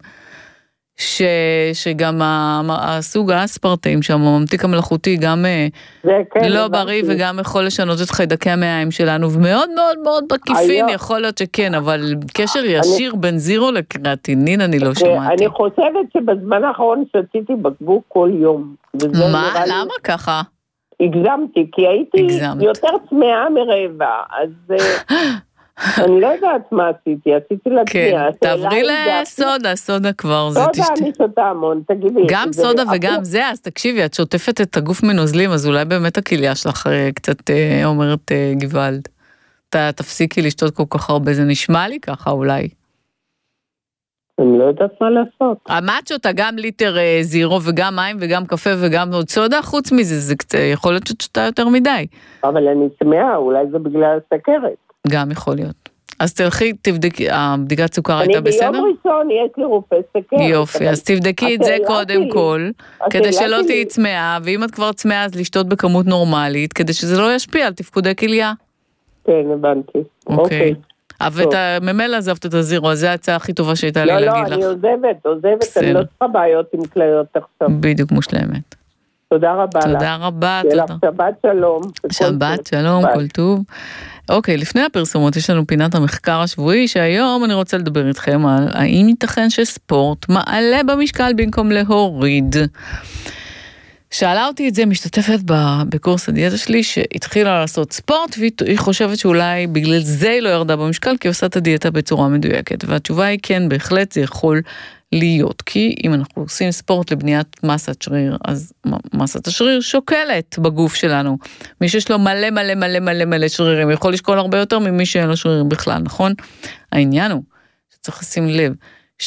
שגם הסוג האספרטים שם, הממתיק המלאכותי, גם לא בריא וגם יכול לשנות את חיידקי המעיים שלנו, ומאוד מאוד מאוד בעקיפין יכול להיות שכן, אבל קשר ישיר בין זירו לקריאטינין אני לא שמעתי. אני חושבת שבזמן האחרון שתיתי בקבוק כל יום. מה? למה ככה? הגזמתי, כי הייתי יותר צמאה מרבע, אז אני לא יודעת מה עשיתי להצמיע. כן, תעברי לסודה, סודה כבר. סודה אני שותה המון, תגידי. גם סודה וגם זה, אז תקשיבי, את שוטפת את הגוף מנוזלים, אז אולי באמת הכליה שלך קצת אומרת גוואלד. תפסיקי לשתות כל כך הרבה, זה נשמע לי ככה אולי. אני לא יודעת מה לעשות. עמד שותה גם ליטר זירו וגם מים וגם קפה וגם עוד סודה, חוץ מזה, זה יכול להיות ששותה יותר מדי. אבל אני שמחה, אולי זה בגלל הסכרת. גם יכול להיות. אז תלכי, תבדקי, הבדיקת סוכר הייתה בסדר? אני ביום ראשון יש לי רופא סכרת. יופי, אז תבדקי את זה קודם כל, כדי שלא תהיי צמאה, ואם את כבר צמאה, אז לשתות בכמות נורמלית, כדי שזה לא ישפיע על תפקודי כליה. כן, הבנתי. אוקיי. אבל ממילא עזבת את הזירו, אז זה ההצעה הכי טובה שהייתה לי להגיד לך. לא, אני עוזבת, אני לא צריכה בעיות עם כליות עכשיו. בדיוק מושלמת. תודה רבה לך. תודה רבה. תודה. שבת שלום. שבת שלום, כל טוב. אוקיי, לפני הפרסומות יש לנו פינת המחקר השבועי, שהיום אני רוצה לדבר איתכם על האם ייתכן שספורט מעלה במשקל במקום להוריד. שאלה אותי את זה משתתפת בקורס הדיאטה שלי, שהתחילה לעשות ספורט, והיא חושבת שאולי בגלל זה היא לא ירדה במשקל, כי היא עושה את הדיאטה בצורה מדויקת. והתשובה היא כן, בהחלט זה יכול להיות, כי אם אנחנו עושים ספורט לבניית מסת שריר, אז מסת השריר שוקלת בגוף שלנו. מי שיש לו מלא מלא מלא מלא מלא שרירים, יכול לשקול הרבה יותר ממי שאין לו שרירים בכלל, נכון? העניין הוא שצריך לשים לב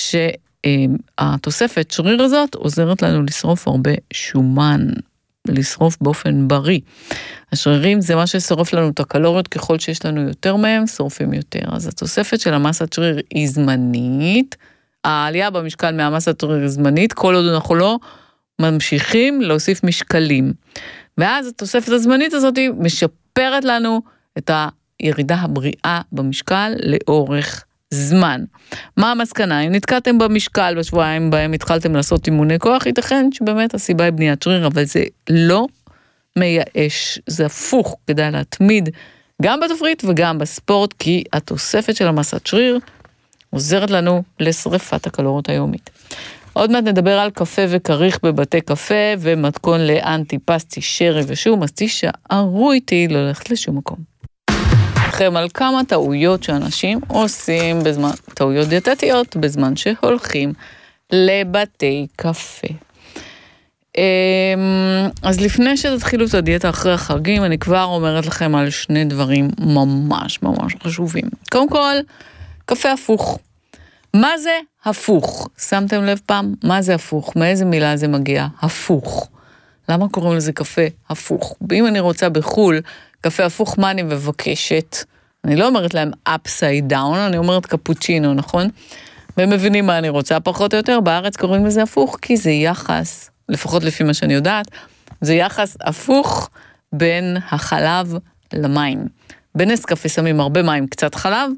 שהתוספת שריר הזאת עוזרת לנו לשרוף הרבה שומן, לשרוף באופן בריא. השרירים זה מה ששרוף לנו את הקלוריות, ככל שיש לנו יותר מהם, שורפים יותר. אז התוספת של המסת שריר היא זמנית, העלייה במשקל מהמסת שריר היא זמנית, כל עוד אנחנו לא ממשיכים להוסיף משקלים. ואז התוספת הזמנית הזאת משפרת לנו את הירידה הבריאה במשקל לאורך זמן. מה המסקנה? אם נתקעתם במשקל בשבועיים בהם התחלתם לעשות אימוני כוח, ייתכן שבאמת הסיבה היא בניית שריר, אבל זה לא מייאש, זה הפוך, כדאי להתמיד גם בתפריט וגם בספורט, כי התוספת של המסת שריר עוזרת לנו לשריפת הקלוריות היומית. עוד מעט נדבר על קפה וקריך בבתי קפה, ומתכון לאנטי פסטי, שרי ושום, אז תישארו איתי, לא ללכת לשום מקום. לכם על כמה טעויות שאנשים עושים בזמן, טעויות דיאטטיות, בזמן שהולכים לבתי קפה. אז לפני שתתחילו את הדיאטה אחרי החגים, אני כבר אומרת לכם על שני דברים ממש ממש חשובים. קודם כל, קפה הפוך. מה זה הפוך? שמתם לב פעם? מה זה הפוך? מאיזה מילה זה מגיע? הפוך. למה קוראים לזה קפה הפוך? אם אני רוצה בחול, קפה הפוך, מה אני מבקשת? אני לא אומרת להם upside down, אני אומרת קפוצ'ינו, נכון? והם מבינים מה אני רוצה, פחות או יותר, בארץ קוראים לזה הפוך, כי זה יחס, לפחות לפי מה שאני יודעת, זה יחס הפוך בין החלב למים. בנס קפה שמים הרבה מים, קצת חלב,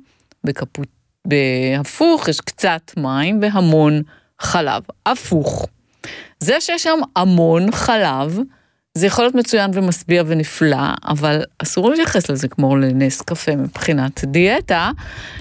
בהפוך יש קצת מים והמון חלב. הפוך. זה שיש שם המון חלב, זה יכול להיות מצוין ומשביע ונפלא, אבל אסור להתייחס לזה כמו לנס קפה מבחינת דיאטה,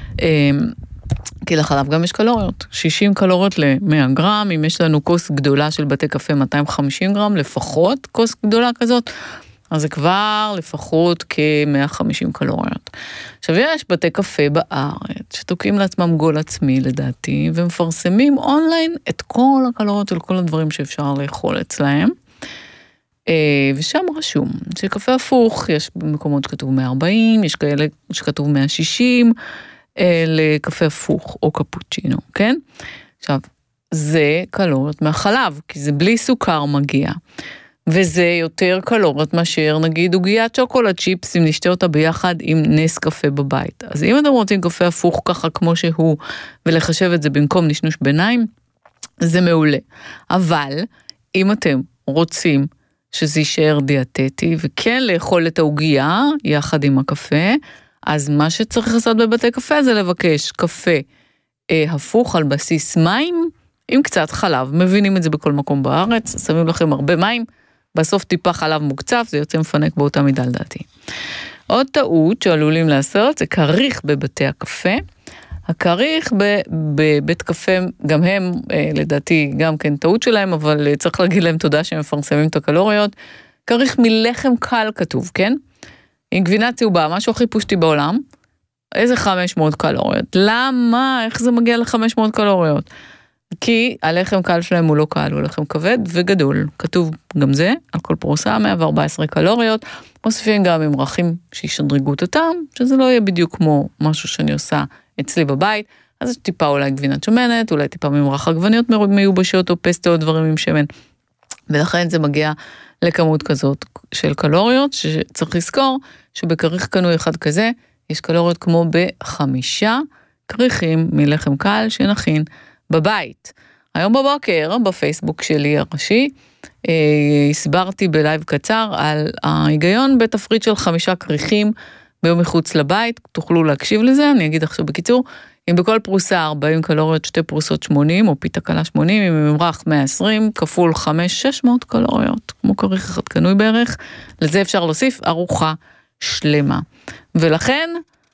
כי לחלב גם יש קלוריות, 60 קלוריות ל-100 גרם, אם יש לנו כוס גדולה של בתי קפה 250 גרם, לפחות כוס גדולה כזאת, אז זה כבר לפחות כ-150 קלוריות. עכשיו יש בתי קפה בארץ, שתוקעים לעצמם גול עצמי לדעתי, ומפרסמים אונליין את כל הקלוריות של כל הדברים שאפשר לאכול אצלהם, ושם רשום שקפה הפוך, יש במקומות שכתוב 140, יש כאלה שכתוב 160, לקפה הפוך או קפוצ'ינו, כן? עכשיו, זה קלוריות מהחלב, כי זה בלי סוכר מגיע, וזה יותר קלוריות מאשר נגיד עוגיית שוקולד צ'יפס, אם נשתה אותה ביחד עם נס קפה בבית. אז אם אתם רוצים קפה הפוך ככה כמו שהוא, ולחשב את זה במקום נשנוש ביניים, זה מעולה. אבל אם אתם רוצים שזה יישאר דיאטטי, וכן לאכול את העוגייה יחד עם הקפה, אז מה שצריך לעשות בבתי קפה זה לבקש קפה הפוך על בסיס מים, עם קצת חלב. מבינים את זה בכל מקום בארץ, שמים לכם הרבה מים, בסוף טיפה חלב מוקצף, זה יוצא מפנק באותה מידה לדעתי. עוד טעות שעלולים לעשות, זה קריך בבתי הקפה. הקריך בבית קפה, גם הם, לדעתי, גם כן טעות שלהם, אבל צריך להגיד להם תודה שהם מפרסמים את הקלוריות. קריך מלחם קל כתוב, כן? עם גבינה צהובה, משהו הכי פושטי בעולם, איזה 500 קלוריות. למה? איך זה מגיע ל-500 קלוריות? כי הלחם קל שלהם הוא לא קל, הוא לחם כבד וגדול. כתוב גם זה, על כל פרוסה, 114 קלוריות, מוסיפים גם עם מרחים שישדרגו את הטעם, שזה לא יהיה בדיוק כמו משהו שאני עושה אצלי בבית, אז יש טיפה אולי גבינת שמנת, אולי טיפה ממרח עגבניות מיובשות או פסטה או דברים עם שמן. ולכן זה מגיע לכמות כזאת של קלוריות, שצריך לזכור שבקריך קנוי אחד כזה, יש קלוריות כמו ב5 כריכים מלחם קל שנכין בבית. היום בבוקר, בפייסבוק שלי הראשי, הסברתי בלייב קצר על ההיגיון בתפריט של 5 כריכים ביום מחוץ לבית, תוכלו להקשיב לזה, אני אגיד עכשיו בקיצור, אם בכל פרוסה 40 קלוריות, 2 פרוסות 80, או פיתה קלה 80, אם ממרח 120, כפול 5, 600 קלוריות, כמו כריך אחד קנוי בערך, לזה אפשר להוסיף ארוחה שלמה. ולכן,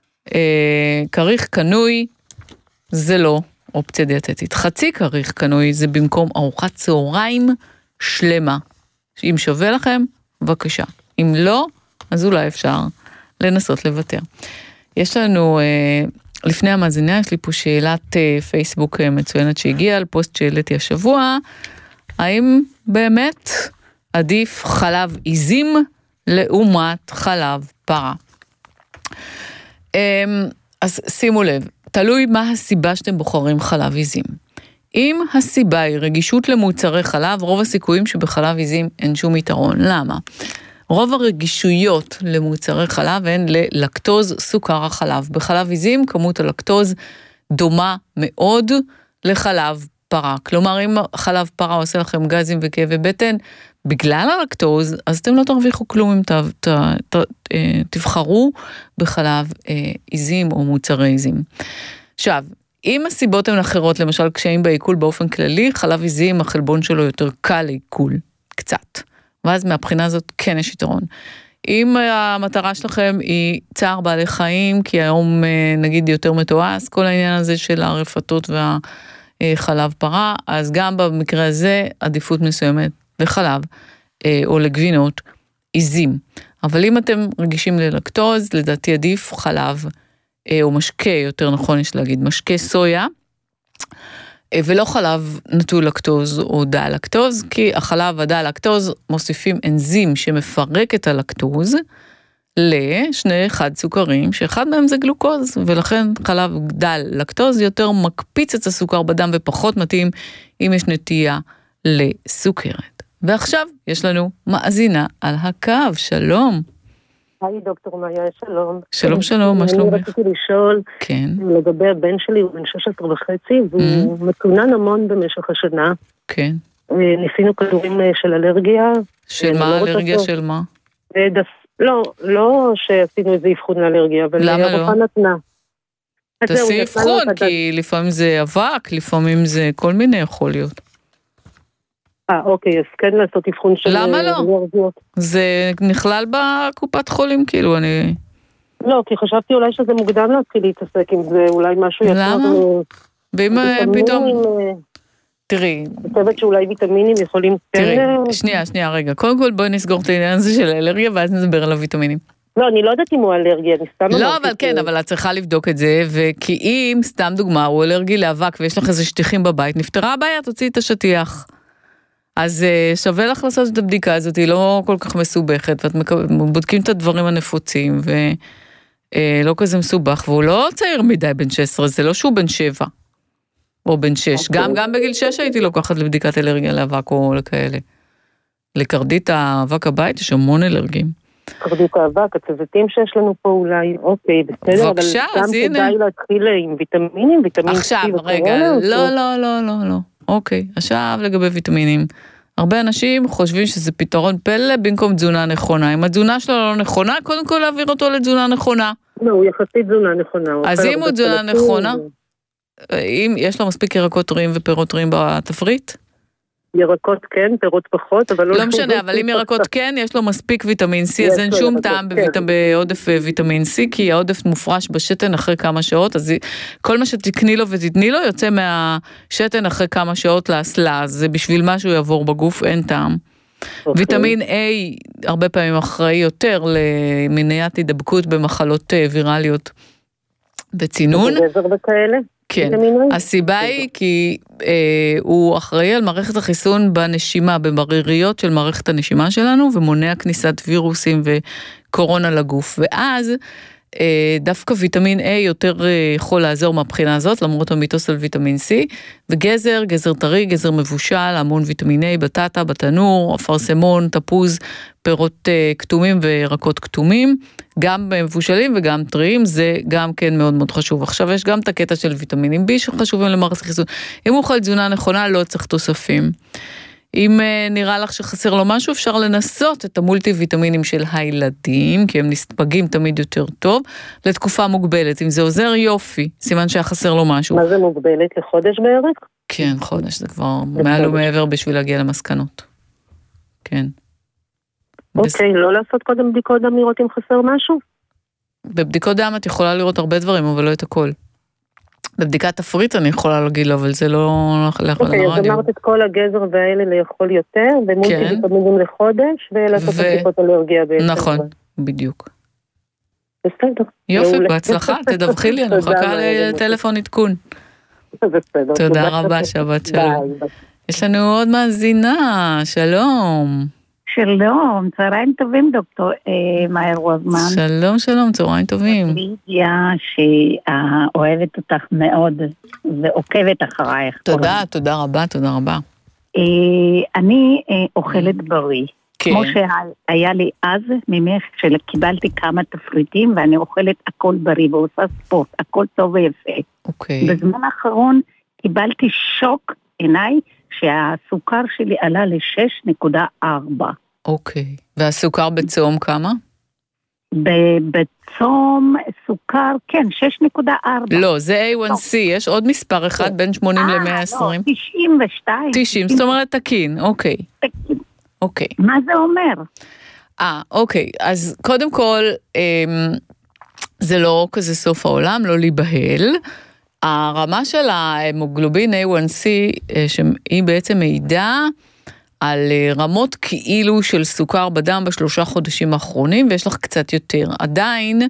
כריך קנוי זה לא אופציה דיאטטית. חצי כריך קנוי זה במקום ארוחת צהריים שלמה. אם שווה לכם, בבקשה. אם לא, אז אולי אפשר לנסות לוותר. יש לנו, לפני המאזינה, יש לי פה שאלת פייסבוק מצוינת שהגיעה על פוסט שהעליתי השבוע, האם באמת עדיף חלב עיזים לעומת חלב פרה? אז שימו לב, תלוי מה הסיבה שאתם בוחרים חלב עיזים. אם הסיבה היא רגישות למוצרי חלב, רוב הסיכויים שבחלב עיזים אין שום יתרון. למה? רוב הרגישויות למוצרי חלב הן ללקטוז סוכר החלב. בחלב עיזים כמות הלקטוז דומה מאוד לחלב פרה. כלומר, אם חלב פרה עושה לכם גזים וכאבי בטן, בגלל הלקטוז, אז אתם לא תרוויחו כלום אם תבחרו בחלב עיזים או מוצרי עיזים. עכשיו, אם הסיבות הן אחרות, למשל קשיים בעיכול באופן כללי, חלב עיזים, החלבון שלו יותר קל לעיכול, קצת. ואז מהבחינה הזאת כן יש יתרון. אם המטרה שלכם היא צער בעלי חיים, כי היום נגיד יותר מתועש, כל העניין הזה של הרפתות והחלב פרה, אז גם במקרה הזה עדיפות מסוימת לחלב או לגבינות עיזים. אבל אם אתם רגישים ללקטוז, לדעתי עדיף חלב או משקה, יותר נכון יש להגיד, משקה סויה, ולא חלב נטול לקטוז או דל לקטוז, כי החלב הדל לקטוז מוסיפים אנזים שמפרק את הלקטוז לשני חד סוכרים, שאחד מהם זה גלוקוז, ולכן חלב דל לקטוז יותר מקפיץ את הסוכר בדם ופחות מתאים אם יש נטייה לסוכרת. ועכשיו יש לנו מאזינה על הקו, שלום. היי דוקטור מאיה, שלום. שלום שלום, מה שלומך? אני רציתי לשאול לגבי הבן שלי, הוא בן 16.5, והוא מקונן המון במשך השנה. כן. ניסינו כדורים של אלרגיה. של מה? אלרגיה של מה? לא שעשינו איזה אבחון לאלרגיה, אבל הרופאה נתנה. תעשי אבחון, כי לפעמים זה אבק, לפעמים זה כל מיני יכול להיות. אוקיי, אז כן לעשות אבחון של למה לא? זה נכלל בקופת חולים, כאילו, אני... לא, כי חשבתי אולי שזה מוקדם להתחיל להתעסק עם זה, אולי משהו יצא... למה? ואם פתאום... תראי... אני חושבת שאולי ויטמינים יכולים... תראי, שנייה, רגע. קודם כל בואי נסגור את העניין הזה של האלרגיה, ואז נסבר על הוויטמינים. לא, אני לא יודעת אם הוא אלרגיה, אני סתם... לא, אבל כן, אבל את צריכה לבדוק את זה, וכי אם, סתם דוגמה, הוא אלרגי לאבק, ויש לך איזה שטיחים בבית, נפתרה הבעיה, תוציאי את השטיח. אז שווה לך לעשות את הבדיקה הזאת, היא לא כל כך מסובכת, ואת בודקים את הדברים הנפוצים, ולא כזה מסובך, והוא לא צעיר מדי בן 16, זה לא שהוא בן 7, או בן 6, גם בגיל 6 הייתי לוקחת לבדיקת אלרגיה לאבק או לכאלה. לקרדית האבק הבית יש המון אלרגים. קרדית האבק, הצוותים שיש לנו פה אולי, אוקיי, בסדר, אבל גם כדאי להתחיל עם ויטמינים, ויטמין C עכשיו, רגע, לא. אוקיי, עכשיו לגבי ויטמינים. הרבה אנשים חושבים שזה פתרון פלא במקום תזונה נכונה. אם התזונה שלו לא נכונה, קודם כל להעביר אותו לתזונה נכונה. לא, הוא יחסית תזונה נכונה. אז אם הוא תזונה נכונה, אם יש לו מספיק ירקות טריים ופירות טריים בתפריט? ירקות כן, פירות פחות, אבל לא משנה, אבל אם ירקות כן, יש לו מספיק ויטמין C, אז אין שום טעם בעודף ויטמין C, כי העודף מופרש בשתן אחרי כמה שעות, אז כל מה שתקני לו ותתני לו, יוצא מהשתן אחרי כמה שעות לאסלה, אז זה בשביל מה שהוא יעבור בגוף, אין טעם. ויטמין A הרבה פעמים אחראי יותר למניעת הידבקות במחלות ויראליות בצינון. גזר וכאלה? כן, הסיבה היא כי הוא אחראי על מערכת החיסון בנשימה, במריריות של מערכת הנשימה שלנו, ומונע כניסת וירוסים וקורונה לגוף, ואז דווקא ויטמין A יותר יכול לעזור מהבחינה הזאת, למרות המיתוס על ויטמין C, וגזר, גזר טרי, גזר מבושל, המון ויטמין A, בטטה, בתנור, אפרסמון, תפוז, פירות כתומים וירקות כתומים, גם מבושלים וגם טריים, זה גם כן מאוד מאוד חשוב. עכשיו יש גם את הקטע של ויטמינים B שחשובים למערכת החיסון. אם הוא אוכל תזונה נכונה, לא צריך תוספים. אם נראה לך שחסר לו משהו, אפשר לנסות את המולטי ויטמינים של הילדים, כי הם נספגים תמיד יותר טוב, לתקופה מוגבלת. אם זה עוזר, יופי, סימן שהיה חסר לו משהו. מה זה מוגבלת? לחודש בערך? כן, חודש, זה כבר מעל ומעבר בשביל להגיע למסקנות. כן. אוקיי, לא לעשות קודם בדיקות דם לראות אם חסר משהו? בבדיקות דם את יכולה לראות הרבה דברים, אבל לא את הכל. בבדיקת תפריט אני יכולה להגיד לו, אבל זה לא... אוקיי, אז אמרת את כל הגזר והאלה לאכול יותר, ומולטי ויטמינים לחודש, ולעשות בדיקות אלרגיה בעצם. נכון, בדיוק. בסדר. יופי, בהצלחה, תדווחי לי, אני מחכה לטלפון עדכון. בסדר. תודה רבה, שבת שלום. יש לנו עוד מאזינה, שלום. שלום, צהריים טובים דוקטור מאיר רוזמן. שלום, צהריים טובים. לידיה שאוהבת אותך מאוד ועוקבת אחרייך. תודה רבה. אני אוכלת בריא. כמו שהיה לי אז ממך שקיבלתי כמה תפריטים ואני אוכלת הכל בריא ועושה ספורט, הכל טוב ויפה. בזמן האחרון קיבלתי שוק עיניי שהסוכר שלי עלה ל-6.4. אוקיי. והסוכר בצום כמה? בצום סוכר, כן, 6.4. לא, זה A1C, יש עוד מספר אחד בין 80 ל-120. לא, 92. 90, זאת אומרת תקין, אוקיי. תקין. אוקיי. מה זה אומר? אוקיי, אז קודם כל, זה לא כזה סוף העולם, לא להיבהל. הרמה של ההמוגלובין A1C, שהיא בעצם מעידה על רמות כאילו של סוכר בדם ב3 חודשים האחרונים, ויש לך קצת יותר. עדיין,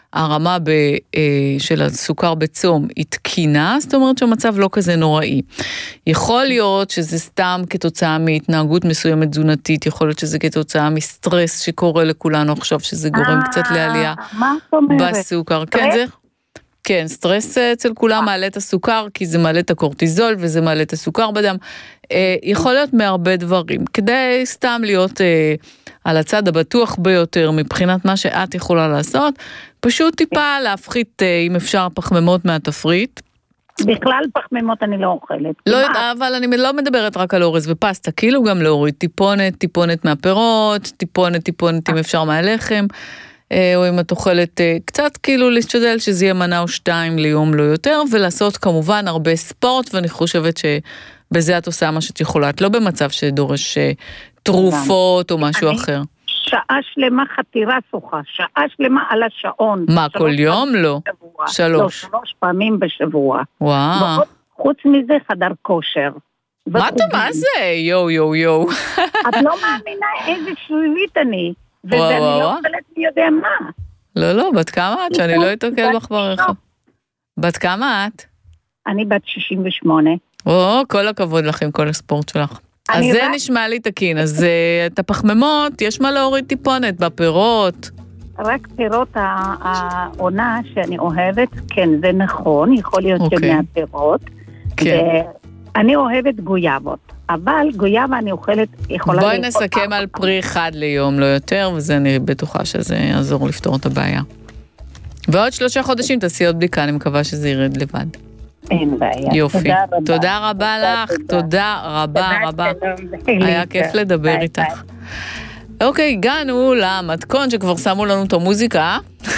הרמה של הסוכר בצום היא תקינה, זאת אומרת שהמצב לא כזה נוראי. יכול להיות שזה סתם כתוצאה מהתנהגות מסוימת תזונתית, יכול להיות שזה כתוצאה מסטרס שקורה לכולנו עכשיו, שזה גורם קצת לעלייה בסוכר. כן, סטרס אצל כולם מעלה את הסוכר, כי זה מעלה את הקורטיזול וזה מעלה את הסוכר בדם. יכול להיות מהרבה דברים. כדי סתם להיות על הצד הבטוח ביותר מבחינת מה שאת יכולה לעשות, פשוט טיפה להפחית, אם אפשר, פחמימות מהתפריט. בכלל פחמימות אני לא אוכלת. לא, אבל אני לא מדברת רק על אורז ופסטה, כאילו גם להוריד טיפונת מהפירות, טיפונת אם אפשר מהלחם, או אם את אוכלת קצת כאילו להשתדל שזה יהיה מנה או 2 ליום לא יותר, ולעשות כמובן הרבה ספורט, ואני חושבת שבזה את עושה מה שאת יכולה, את לא במצב שדורש תרופות או משהו אחר. שעה שלמה חתירה שוחה, שעה שלמה על השעון. מה, כל יום? לא. 3 פעמים בשבוע. וואו. חוץ מזה חדר כושר. מה זה? יו. את לא מאמינה איזה שלילית אני. ואני לא אוכלת מי יודע מה. לא, בת כמה את? שאני לא אתוקל בך ברחוב. בת כמה את? אני בת 68. כל הכבוד לך עם כל הספורט שלך. אז זה נשמע לי תקין, אז את הפחמימות, יש מה להוריד טיפונת בפירות. רק פירות העונה שאני אוהבת, כן, זה נכון, יכול להיות שמהפירות. אני אוהבת גויאבות. אבל גויאבה אני אוכלת, יכולה... בואי נסכם על פרי אחד ליום, לא יותר, וזה אני בטוחה שזה יעזור לפתור את הבעיה. ועוד 3 חודשים תעשי עוד בדיקה, אני מקווה שזה ירד לבד. אין בעיה. יופי. תודה רבה לך, תודה רבה. היה כיף לדבר איתך. אוקיי, הגענו למתכון שכבר שמו לנו את המוזיקה.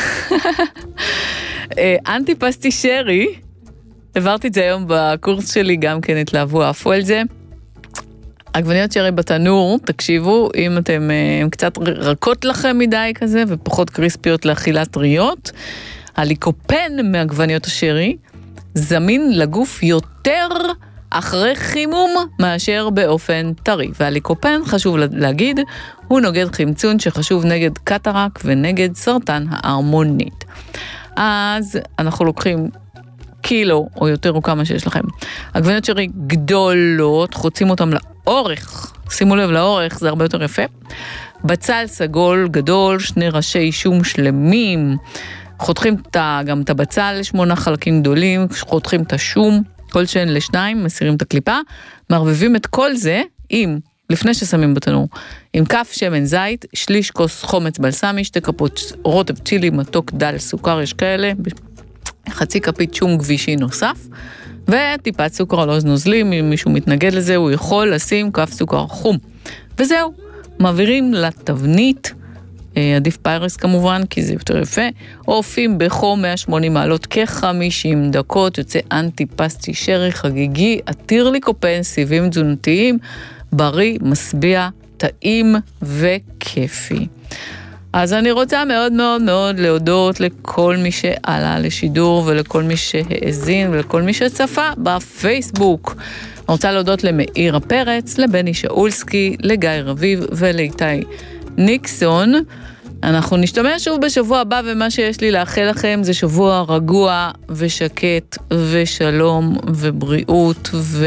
אנטיפסטי שרי, עברתי את זה היום בקורס שלי, גם כן התלהבו, עפו על זה. עגבניות שרי בתנור, תקשיבו, אם אתם קצת רכות לכם מדי כזה, ופחות קריספיות לאכילה טריות, הליקופן מעגבניות השרי, זמין לגוף יותר אחרי חימום מאשר באופן טרי. והליקופן, חשוב להגיד, הוא נוגד חמצון שחשוב נגד קטרק ונגד סרטן ההרמונית. אז אנחנו לוקחים קילו או יותר או כמה שיש לכם. עגבניות שרי גדולות, חוצים אותם לאורך, שימו לב לאורך, זה הרבה יותר יפה. בצל סגול גדול, 2 ראשי שום שלמים, חותכים גם את הבצל ל8 חלקים גדולים, חותכים את השום, כל שן ל2, מסירים את הקליפה, מערבבים את כל זה לפני ששמים בתנור, עם כף שמן זית, 1/3 כוס חומץ בלסמי, 2 כפות רוטב צ'ילי, מתוק דל, סוכר, יש כאלה, 0.5 כפית שום גבישי נוסף, וטיפת סוכר על עוז נוזלים, אם מישהו מתנגד לזה, הוא יכול לשים כף סוכר חום. וזהו, מעבירים לתבנית, עדיף פיירס כמובן, כי זה יותר יפה, עופים בחום 180 מעלות כ-50 דקות, יוצא אנטיפסטי שרי חגיגי, עתיר ליקופן, סיבים תזונתיים, בריא, משביע, טעים וכיפי. אז אני רוצה מאוד מאוד מאוד להודות לכל מי שעלה לשידור, ולכל מי שהאזין, ולכל מי שצפה בפייסבוק. אני רוצה להודות למאיר הפרץ, לבני שאולסקי, לגיא רביב ולאיתי ניקסון. אנחנו נשתמש שוב בשבוע הבא, ומה שיש לי לאחל לכם זה שבוע רגוע ושקט ושלום ובריאות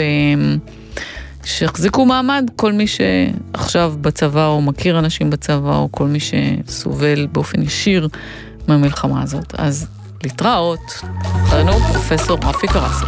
שיחזיקו מעמד כל מי שעכשיו בצבא או מכיר אנשים בצבא או כל מי שסובל באופן ישיר מהמלחמה הזאת. אז להתראות. חרנו פרופסור רפי קרסו.